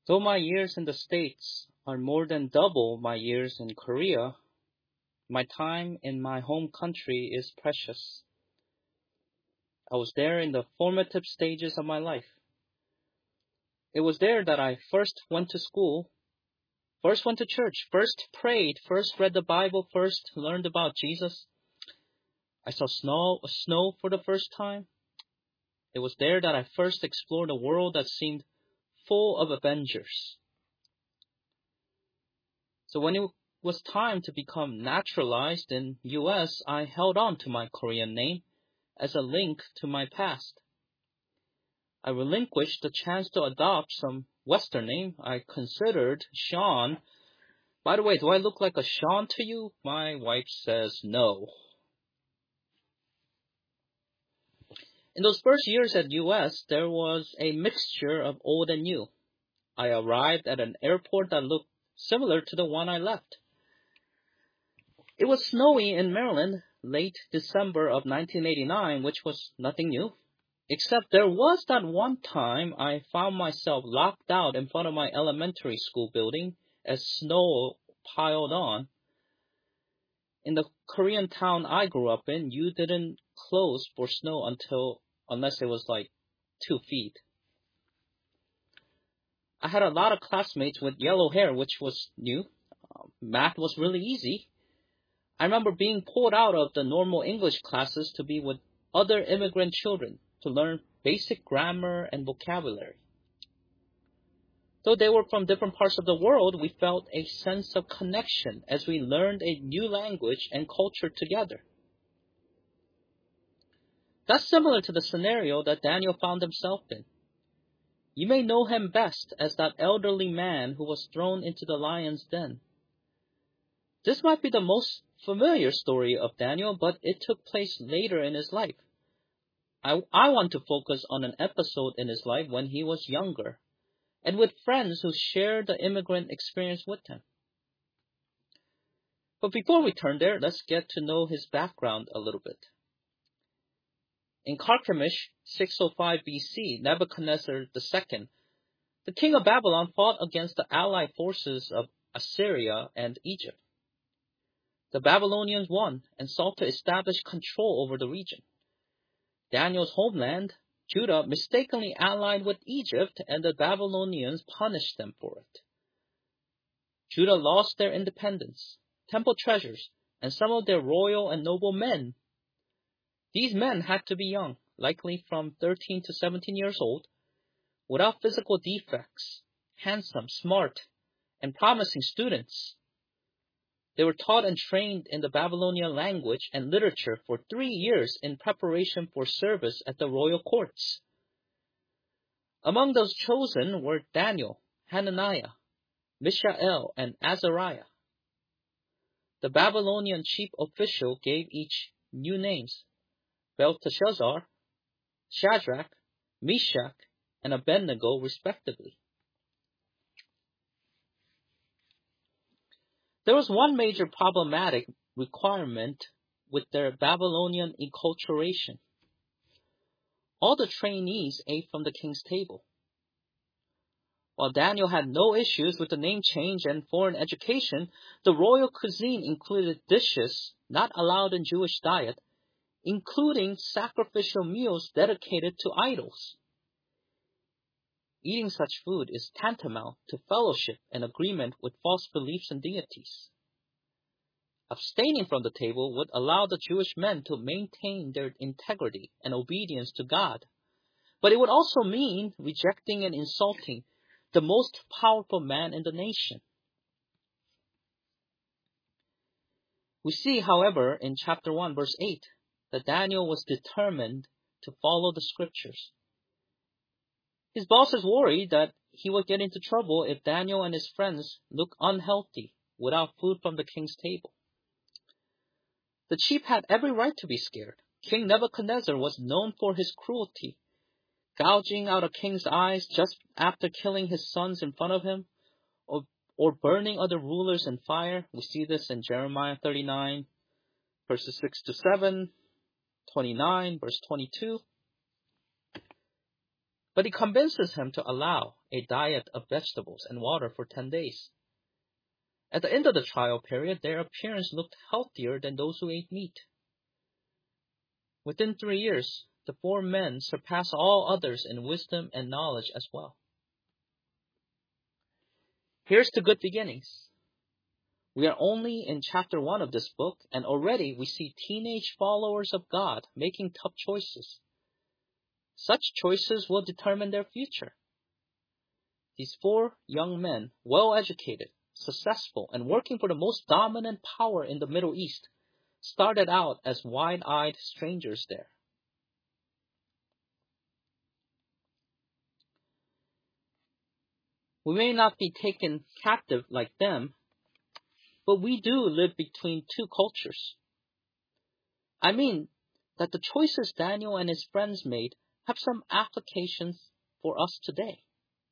Though my years in the States are more than double my years in Korea, my time in my home country is precious. I was there in the formative stages of my life. It was there that I first went to school, first went to church, first prayed, first read the Bible, first learned about Jesus. I saw snow for the first time. It was there that I first explored a world that seemed full of Avengers. So when it was time to become naturalized in US, I held on to my Korean name as a link to my past. I relinquished the chance to adopt some Western name. I considered Sean. By the way, do I look like a Sean to you? My wife says no. In those first years at US, there was a mixture of old and new. I arrived at an airport that looked similar to the one I left. It was snowy in Maryland, late December of 1989, which was nothing new. Except there was that one time I found myself locked out in front of my elementary school building as snow piled on. In the Korean town I grew up in, you didn't close for snow unless it was like 2 feet. I had a lot of classmates with yellow hair, which was new. Math was really easy. I remember being pulled out of the normal English classes to be with other immigrant children to learn basic grammar and vocabulary. Though they were from different parts of the world, we felt a sense of connection as we learned a new language and culture together. That's similar to the scenario that Daniel found himself in. You may know him best as that elderly man who was thrown into the lion's den. This might be the most familiar story of Daniel, but it took place later in his life. I want to focus on an episode in his life when he was younger, and with friends who shared the immigrant experience with him. But before we turn there, let's get to know his background a little bit. In Carchemish, 605 BC, Nebuchadnezzar II, the king of Babylon, fought against the allied forces of Assyria and Egypt. The Babylonians won and sought to establish control over the region. Daniel's homeland, Judah, mistakenly allied with Egypt, and the Babylonians punished them for it. Judah lost their independence, temple treasures, and some of their royal and noble men. These men had to be young, likely from 13 to 17 years old, without physical defects, handsome, smart, and promising students. They were taught and trained in the Babylonian language and literature for 3 years in preparation for service at the royal courts. Among those chosen were Daniel, Hananiah, Mishael, and Azariah. The Babylonian chief official gave each new names: Belteshazzar, Shadrach, Meshach, and Abednego, respectively. There was one major problematic requirement with their Babylonian enculturation. All the trainees ate from the king's table. While Daniel had no issues with the name change and foreign education, the royal cuisine included dishes not allowed in Jewish diet, including sacrificial meals dedicated to idols. Eating such food is tantamount to fellowship and agreement with false beliefs and deities. Abstaining from the table would allow the Jewish men to maintain their integrity and obedience to God, but it would also mean rejecting and insulting the most powerful man in the nation. We see, however, in chapter 1, verse 8, that Daniel was determined to follow the scriptures. His bosses worried that he would get into trouble if Daniel and his friends looked unhealthy without food from the king's table. The chief had every right to be scared. King Nebuchadnezzar was known for his cruelty, gouging out a king's eyes just after killing his sons in front of him, or burning other rulers in fire. We see this in Jeremiah 39, verses 6 to 7, 29, verse 22. But he convinces him to allow a diet of vegetables and water for 10 days. At the end of the trial period, their appearance looked healthier than those who ate meat. Within 3 years, the 4 men surpassed all others in wisdom and knowledge as well. Here's to good beginnings. We are only in chapter 1 of this book, and already we see teenage followers of God making tough choices. Such choices will determine their future. These 4 young men, well-educated, successful, and working for the most dominant power in the Middle East, started out as wide-eyed strangers there. We may not be taken captive like them, but we do live between 2 cultures. I mean that the choices Daniel and his friends made have some applications for us today.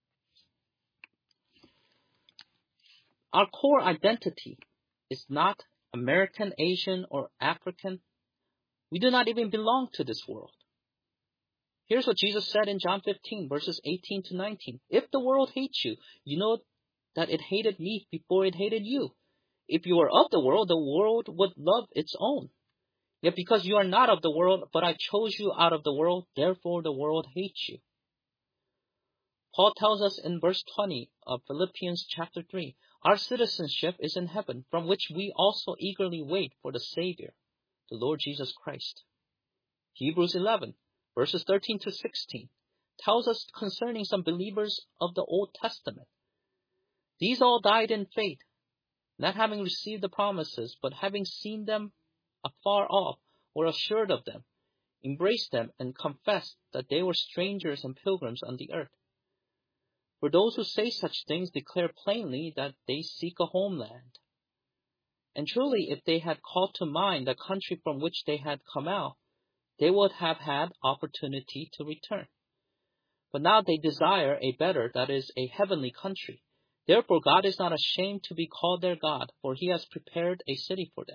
Our core identity is not American, Asian, or African. We do not even belong to this world. Here's what Jesus said in John 15, verses 18 to 19. If the world hates you, you know that it hated me before it hated you. If you were of the world would love its own. Yet because you are not of the world, but I chose you out of the world, therefore the world hates you. Paul tells us in verse 20 of Philippians chapter 3, our citizenship is in heaven, from which we also eagerly wait for the Savior, the Lord Jesus Christ. Hebrews 11, verses 13 to 16, tells us concerning some believers of the Old Testament. These all died in faith, not having received the promises, but having seen them afar off, were assured of them, embraced them, and confessed that they were strangers and pilgrims on the earth. For those who say such things declare plainly that they seek a homeland. And truly, if they had called to mind the country from which they had come out, they would have had opportunity to return. But now they desire a better, that is, a heavenly country. Therefore God is not ashamed to be called their God, for he has prepared a city for them.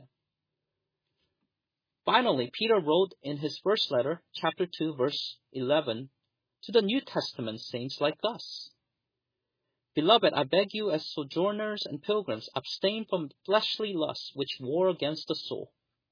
Finally, Peter wrote in his first letter, chapter 2, verse 11, to the New Testament saints like us. Beloved, I beg you as sojourners and pilgrims, abstain from fleshly lusts which war against the soul.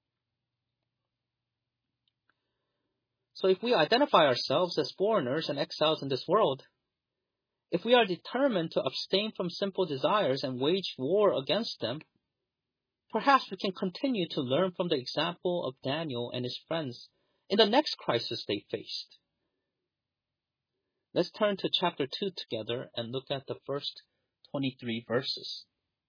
So if we identify ourselves as foreigners and exiles in this world, if we are determined to abstain from simple desires and wage war against them, perhaps we can continue to learn from the example of Daniel and his friends in the next crisis they faced. Let's turn to chapter 2 together and look at the first 23 verses.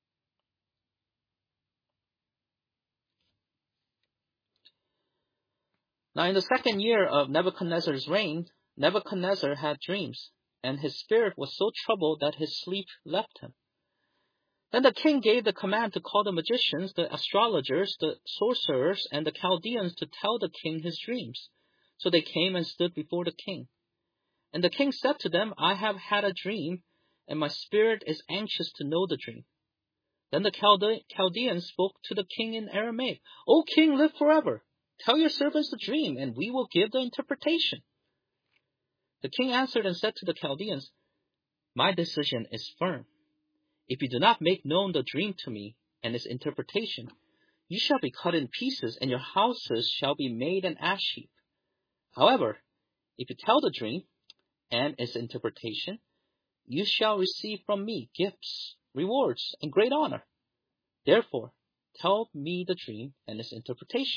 Now in the second year of Nebuchadnezzar's reign, Nebuchadnezzar had dreams, and his spirit was so troubled that his sleep left him. Then the king gave the command to call the magicians, the astrologers, the sorcerers, and the Chaldeans to tell the king his dreams. So they came and stood before the king. And the king said to them, I have had a dream, and my spirit is anxious to know the dream. Then the Chaldeans spoke to the king in Aramaic. O king, live forever. Tell your servants the dream, and we will give the interpretation. The king answered and said to the Chaldeans, My decision is firm. If you do not make known the dream to me and its interpretation, you shall be cut in pieces, and your houses shall be made an ash heap. However, if you tell the dream and its interpretation, you shall receive from me gifts, rewards, and great honor. Therefore, tell me the dream and its interpretation.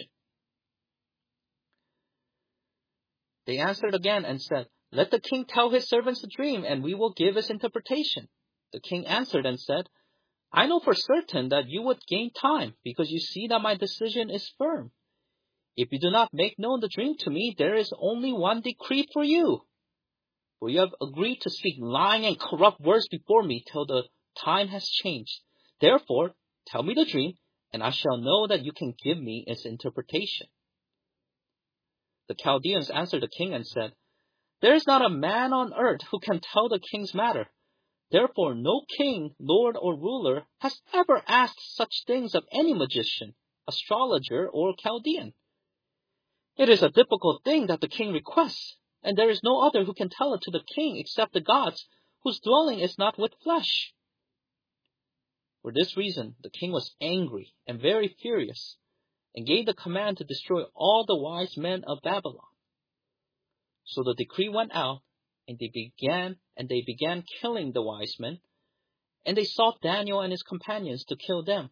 They answered again and said, Let the king tell his servants the dream, and we will give its interpretation. The king answered and said, I know for certain that you would gain time, because you see that my decision is firm. If you do not make known the dream to me, there is only one decree for you. For you have agreed to speak lying and corrupt words before me till the time has changed. Therefore, tell me the dream, and I shall know that you can give me its interpretation. The Chaldeans answered the king and said, There is not a man on earth who can tell the king's matter. Therefore, no king, lord, or ruler has ever asked such things of any magician, astrologer, or Chaldean. It is a difficult thing that the king requests, and there is no other who can tell it to the king except the gods, whose dwelling is not with flesh." For this reason, the king was angry and very furious, and gave the command to destroy all the wise men of Babylon. So the decree went out, and they began killing the wise men, and they sought Daniel and his companions to kill them.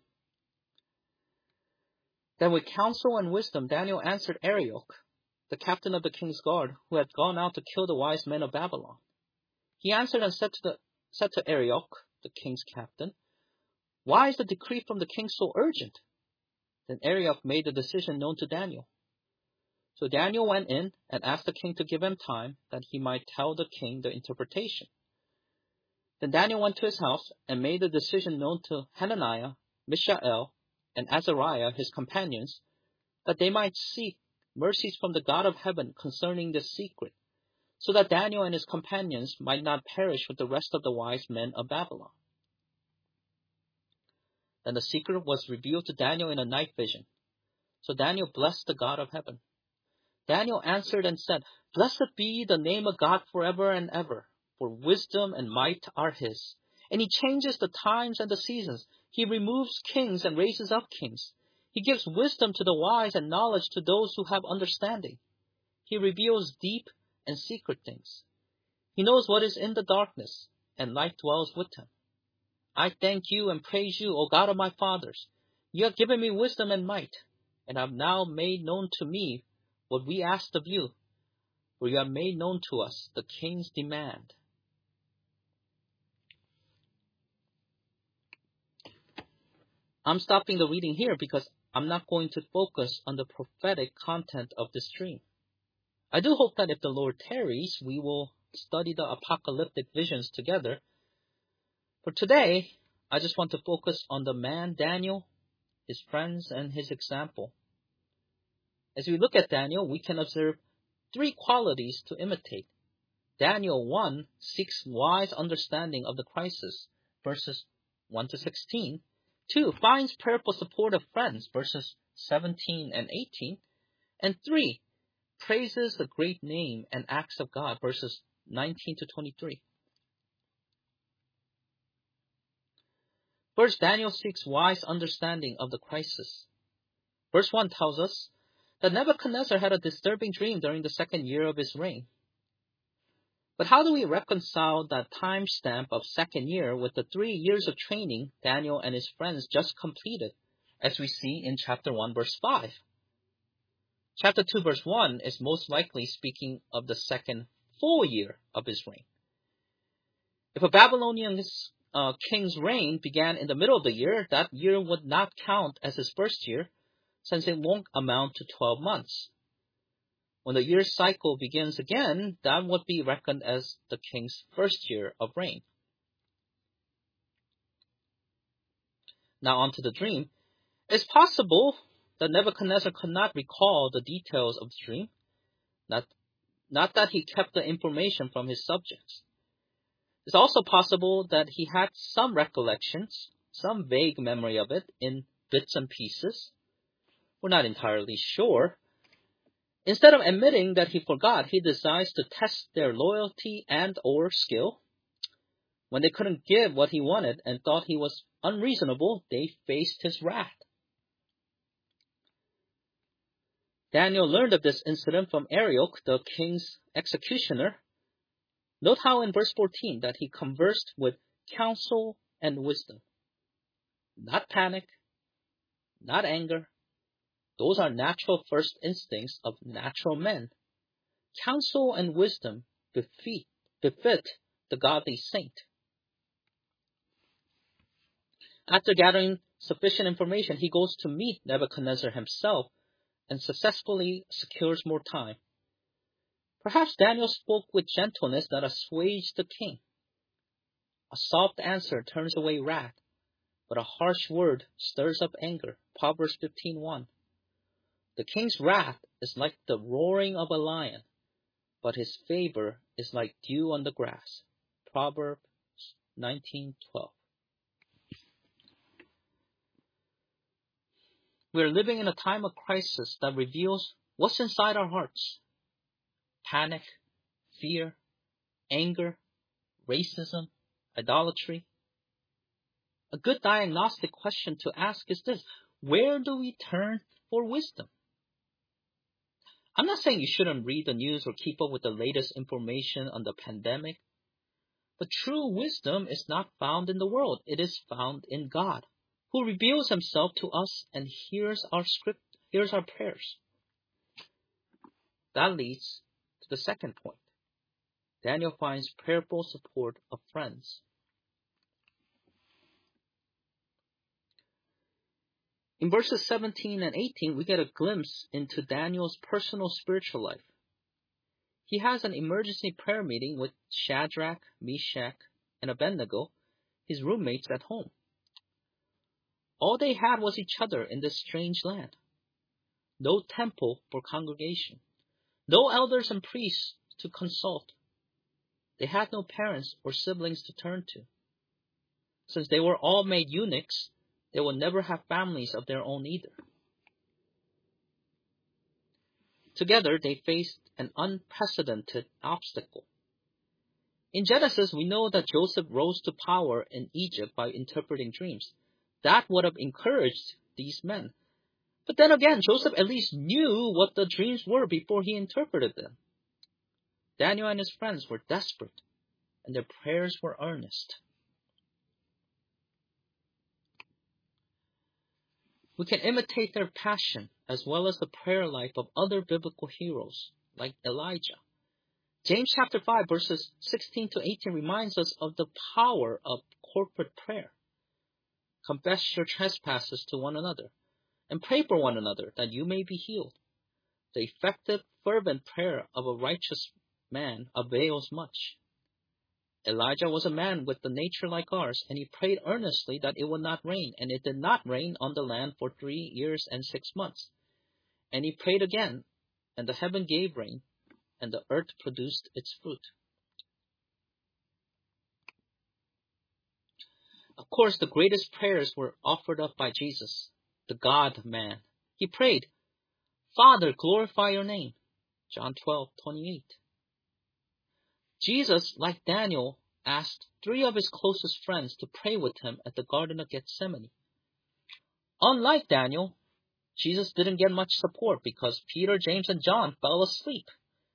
Then with counsel and wisdom Daniel answered Arioch, the captain of the king's guard, who had gone out to kill the wise men of Babylon. He answered and said to Arioch, the king's captain, "Why is the decree from the king so urgent?" Then Arioch made the decision known to Daniel. So Daniel went in and asked the king to give him time, that he might tell the king the interpretation. Then Daniel went to his house and made the decision known to Hananiah, Mishael, and Azariah, his companions, that they might seek mercies from the God of heaven concerning this secret, so that Daniel and his companions might not perish with the rest of the wise men of Babylon. Then the secret was revealed to Daniel in a night vision. So Daniel blessed the God of heaven. Daniel answered and said, "Blessed be the name of God forever and ever, for wisdom and might are his. And he changes the times and the seasons. He removes kings and raises up kings. He gives wisdom to the wise and knowledge to those who have understanding. He reveals deep and secret things. He knows what is in the darkness, and light dwells with him. I thank you and praise you, O God of my fathers. You have given me wisdom and might, and have now made known to me what we asked of you, for you have made known to us the king's demand." I'm stopping the reading here because I'm not going to focus on the prophetic content of this dream. I do hope that if the Lord tarries, we will study the apocalyptic visions together. For today, I just want to focus on the man Daniel, his friends, and his example. As we look at Daniel, we can observe three qualities to imitate. Daniel 1 seeks wise understanding of the crisis, verses 1 to 16. 2 finds prayerful support of friends, verses 17 and 18. And 3 praises the great name and acts of God, verses 19 to 23. First, Daniel seeks wise understanding of the crisis. Verse 1 tells us that Nebuchadnezzar had a disturbing dream during the second year of his reign. But how do we reconcile that timestamp of second year with the 3 years of training Daniel and his friends just completed, as we see in chapter 1, verse 5? Chapter 2, verse 1 is most likely speaking of the second full year of his reign. If a Babylonian king's reign began in the middle of the year, that year would not count as his first year, since it won't amount to 12 months. When the year cycle begins again, that would be reckoned as the king's first year of reign. Now on to the dream. It's possible that Nebuchadnezzar could not recall the details of the dream, not that he kept the information from his subjects. It's also possible that he had some recollections, some vague memory of it in bits and pieces. We're not entirely sure. Instead of admitting that he forgot, he decides to test their loyalty and or skill. When they couldn't give what he wanted and thought he was unreasonable, they faced his wrath. Daniel learned of this incident from Arioch, the king's executioner. Note how in verse 14 that he conversed with counsel and wisdom. Not panic, not anger. Those are natural first instincts of natural men. Counsel and wisdom befit the godly saint. After gathering sufficient information, he goes to meet Nebuchadnezzar himself and successfully secures more time. Perhaps Daniel spoke with gentleness that assuaged the king. A soft answer turns away wrath, but a harsh word stirs up anger. Proverbs 15:1. The king's wrath is like the roaring of a lion, but his favor is like dew on the grass. Proverbs 19:12. We are living in a time of crisis that reveals what's inside our hearts. Panic, fear, anger, racism, idolatry? A good diagnostic question to ask is this: where do we turn for wisdom? I'm not saying you shouldn't read the news or keep up with the latest information on the pandemic, but true wisdom is not found in the world. It is found in God, who reveals himself to us and hears our prayers. That leads to the second point. Daniel finds prayerful support of friends. In verses 17 and 18, we get a glimpse into Daniel's personal spiritual life. He has an emergency prayer meeting with Shadrach, Meshach, and Abednego, his roommates at home. All they had was each other in this strange land. No temple for congregation. No elders and priests to consult. They had no parents or siblings to turn to. Since they were all made eunuchs, they will never have families of their own either. Together, they faced an unprecedented obstacle. In Genesis, we know that Joseph rose to power in Egypt by interpreting dreams. That would have encouraged these men. But then again, Joseph at least knew what the dreams were before he interpreted them. Daniel and his friends were desperate, and their prayers were earnest. We can imitate their passion as well as the prayer life of other biblical heroes like Elijah. James chapter 5 verses 16 to 18 reminds us of the power of corporate prayer. Confess your trespasses to one another and pray for one another that you may be healed. The effective, fervent prayer of a righteous man avails much. Elijah was a man with a nature like ours, and he prayed earnestly that it would not rain, and it did not rain on the land for 3 years and 6 months. And he prayed again, and the heaven gave rain, and the earth produced its fruit. Of course, the greatest prayers were offered up by Jesus, the God-man. He prayed, Father, glorify your name. John 12:28. Jesus, like Daniel, asked 3 of his closest friends to pray with him at the Garden of Gethsemane. Unlike Daniel, Jesus didn't get much support because Peter, James, and John fell asleep.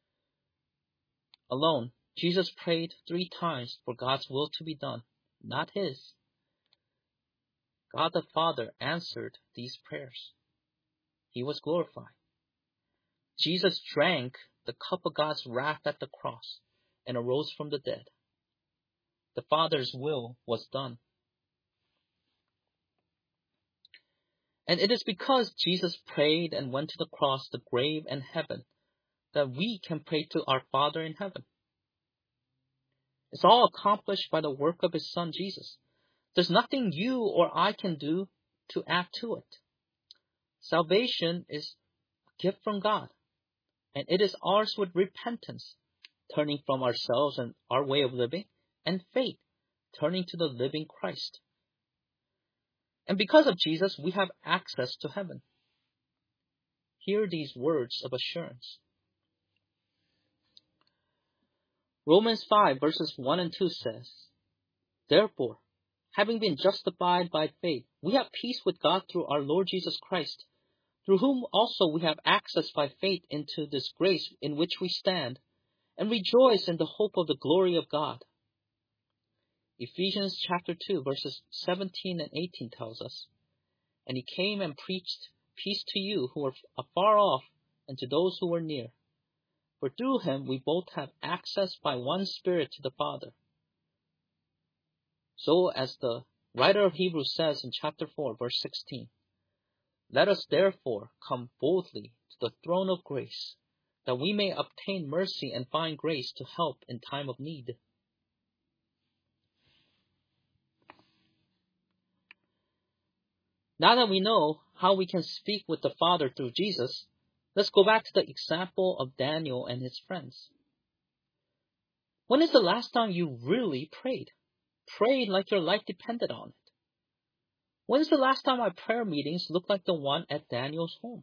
Alone, Jesus prayed 3 times for God's will to be done, not his. God the Father answered these prayers. He was glorified. Jesus drank the cup of God's wrath at the cross and arose from the dead. The Father's will was done. And it is because Jesus prayed and went to the cross, the grave, and heaven that we can pray to our Father in heaven. It's all accomplished by the work of his Son, Jesus. There's nothing you or I can do to add to it. Salvation is a gift from God, and it is ours with repentance, turning from ourselves and our way of living, and faith, turning to the living Christ. And because of Jesus, we have access to heaven. Hear these words of assurance. Romans 5 verses 1 and 2 says, Therefore, having been justified by faith, we have peace with God through our Lord Jesus Christ, through whom also we have access by faith into this grace in which we stand, and rejoice in the hope of the glory of God. Ephesians chapter 2 verses 17 and 18 tells us, And he came and preached peace to you who were afar off, and to those who were near. For through him we both have access by one Spirit to the Father. So as the writer of Hebrews says in chapter 4 verse 16, Let us therefore come boldly to the throne of grace, that we may obtain mercy and find grace to help in time of need. Now that we know how we can speak with the Father through Jesus, let's go back to the example of Daniel and his friends. When is the last time you really prayed? Prayed like your life depended on it? When is the last time our prayer meetings looked like the one at Daniel's home?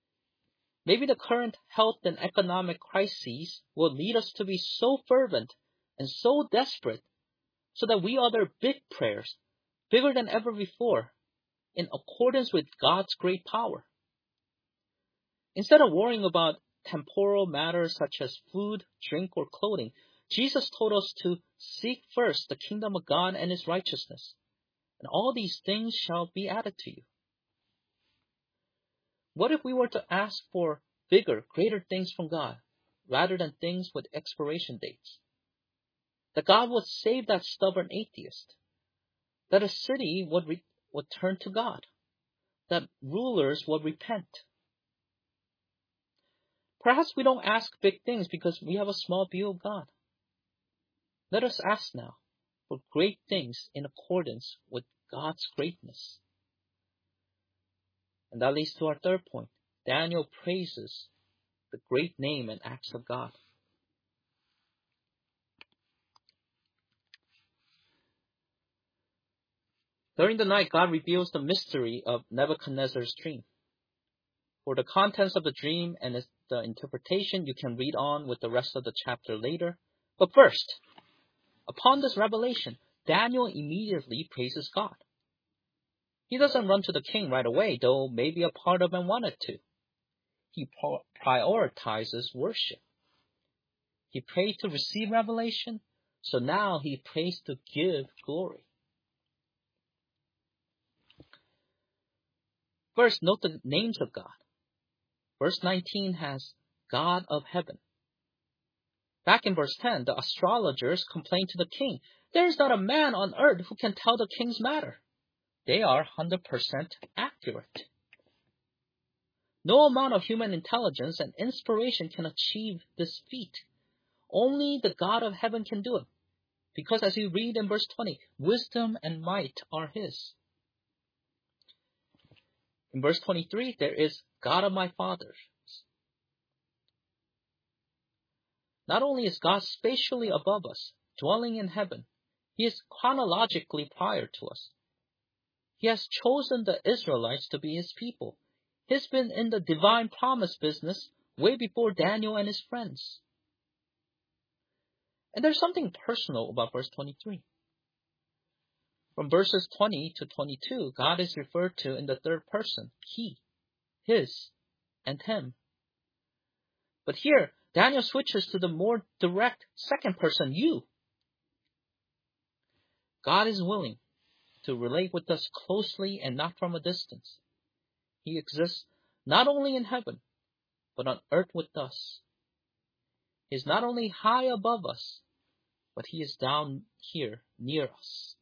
Maybe the current health and economic crises will lead us to be so fervent and so desperate so that we utter big prayers, bigger than ever before, in accordance with God's great power. Instead of worrying about temporal matters such as food, drink, or clothing, Jesus told us to seek first the kingdom of God and His righteousness, and all these things shall be added to you. What if we were to ask for bigger, greater things from God, rather than things with expiration dates? That God would save that stubborn atheist, that a city would turn to God, that rulers would repent. Perhaps we don't ask big things because we have a small view of God. Let us ask now for great things in accordance with God's greatness. And that leads to our third point. Daniel praises the great name and acts of God. During the night, God reveals the mystery of Nebuchadnezzar's dream. For the contents of the dream and the interpretation, you can read on with the rest of the chapter later. But first, upon this revelation, Daniel immediately praises God. He doesn't run to the king right away, though maybe a part of him wanted to. He prioritizes worship. He prayed to receive revelation, so now he prays to give glory. First, note the names of God. Verse 19 has God of heaven. Back in verse 10, the astrologers complained to the king, "There is not a man on earth who can tell the king's matter." They are 100% accurate. No amount of human intelligence and inspiration can achieve this feat. Only the God of heaven can do it. Because as you read in verse 20, wisdom and might are His. In verse 23, there is God of my fathers. Not only is God spatially above us, dwelling in heaven, He is chronologically prior to us. He has chosen the Israelites to be His people. He's been in the divine promise business way before Daniel and his friends. And there's something personal about verse 23. From verses 20 to 22, God is referred to in the third person, He, His, and Him. But here, Daniel switches to the more direct second person, you. God is willing to relate with us closely and not from a distance. He exists not only in heaven, but on earth with us. He is not only high above us, but He is down here near us.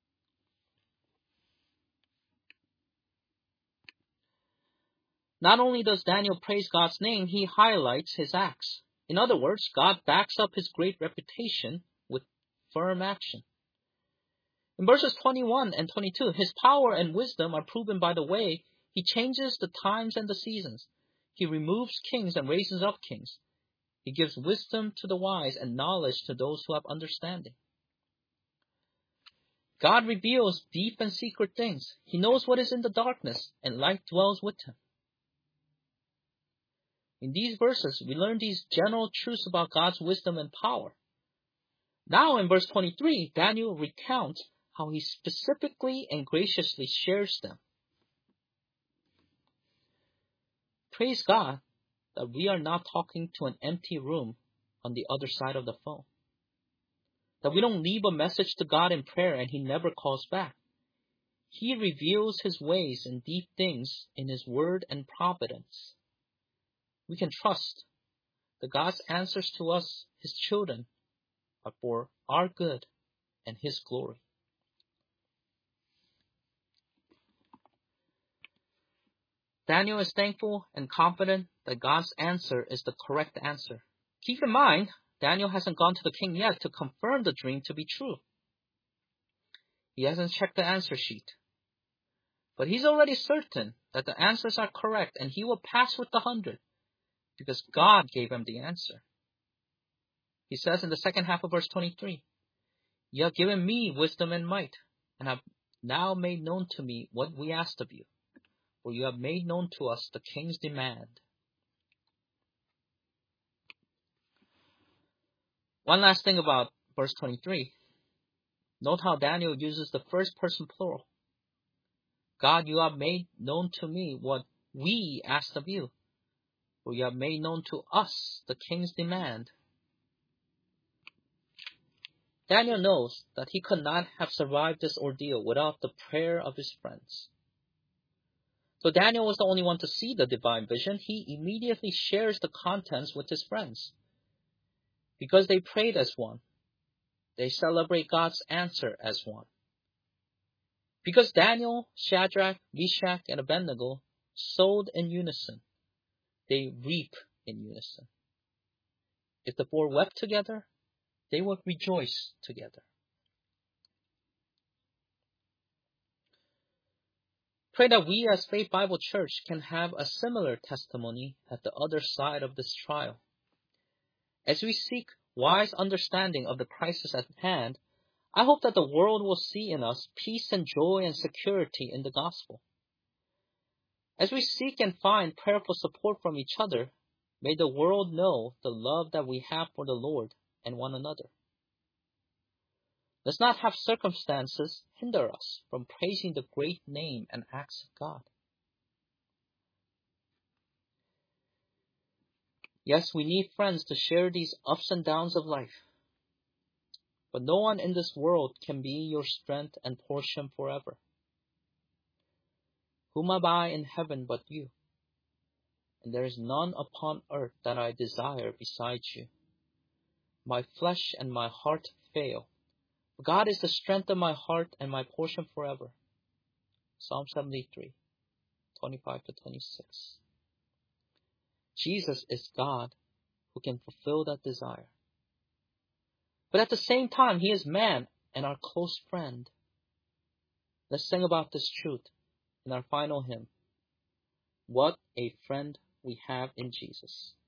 Not only does Daniel praise God's name, he highlights His acts. In other words, God backs up His great reputation with firm action. In verses 21 and 22, His power and wisdom are proven by the way He changes the times and the seasons. He removes kings and raises up kings. He gives wisdom to the wise and knowledge to those who have understanding. God reveals deep and secret things. He knows what is in the darkness, and light dwells with Him. In these verses, we learn these general truths about God's wisdom and power. Now in verse 23, Daniel recounts how he specifically and graciously shares them. Praise God that we are not talking to an empty room on the other side of the phone. That we don't leave a message to God in prayer and He never calls back. He reveals His ways and deep things in His word and providence. We can trust that God's answers to us, His children, are for our good and His glory. Daniel is thankful and confident that God's answer is the correct answer. Keep in mind, Daniel hasn't gone to the king yet to confirm the dream to be true. He hasn't checked the answer sheet. But he's already certain that the answers are correct and he will pass with the 100 because God gave him the answer. He says in the second half of verse 23, "You have given me wisdom and might, and have now made known to me what we asked of you, for you have made known to us the king's demand." One last thing about Verse 23. Note how Daniel uses the first person plural. God, you have made known to me what we asked of you, for you have made known to us the king's demand. Daniel knows that he could not have survived this ordeal without the prayer of his friends. So Daniel was the only one to see the divine vision. He immediately shares the contents with his friends. Because they prayed as one, they celebrate God's answer as one. Because Daniel, Shadrach, Meshach, and Abednego sowed in unison, they reap in unison. If the four wept together, they would rejoice together. Pray that we as Faith Bible Church can have a similar testimony at the other side of this trial. As we seek wise understanding of the crisis at hand, I hope that the world will see in us peace and joy and security in the gospel. As we seek and find prayerful support from each other, may the world know the love that we have for the Lord and one another. Let's not have circumstances hinder us from praising the great name and acts of God. Yes, we need friends to share these ups and downs of life. But no one in this world can be your strength and portion forever. Whom have I in heaven but you? And there is none upon earth that I desire besides you. My flesh and my heart fail. God is the strength of my heart and my portion forever. Psalm 73, 25-26. Jesus is God who can fulfill that desire. But at the same time, He is man and our close friend. Let's sing about this truth in our final hymn. What a friend we have in Jesus.